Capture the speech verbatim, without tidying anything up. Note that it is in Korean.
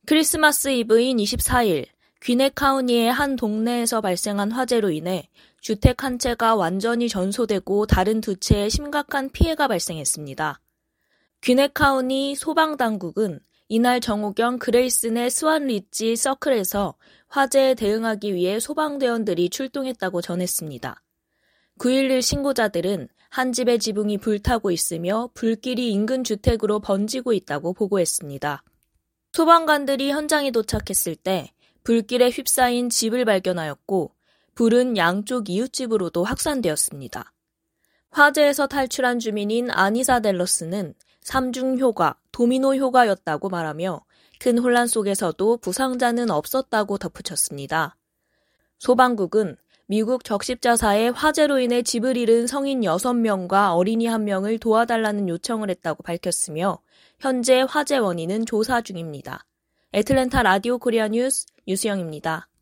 크리스마스 이브인 이십사일, 귀넷 카운티의 한 동네에서 발생한 화재로 인해 주택 한 채가 완전히 전소되고 다른 두 채에 심각한 피해가 발생했습니다. 귀넷 카운티 소방당국은 이날 정오경 그레이슨의 스완 리지 서클에서 화재에 대응하기 위해 소방대원들이 출동했다고 전했습니다. 구일일 신고자들은 한 집의 지붕이 불타고 있으며 불길이 인근 주택으로 번지고 있다고 보고했습니다. 소방관들이 현장에 도착했을 때 불길에 휩싸인 집을 발견하였고 불은 양쪽 이웃집으로도 확산되었습니다. 화재에서 탈출한 주민인 아니사 델러스는 삼중 효과, 도미노 효과였다고 말하며 큰 혼란 속에서도 부상자는 없었다고 덧붙였습니다. 소방국은 미국 적십자사에 화재로 인해 집을 잃은 성인 여섯 명과 어린이 한 명을 도와달라는 요청을 했다고 밝혔으며 현재 화재 원인은 조사 중입니다. 애틀랜타 라디오 코리아 뉴스 유수영입니다.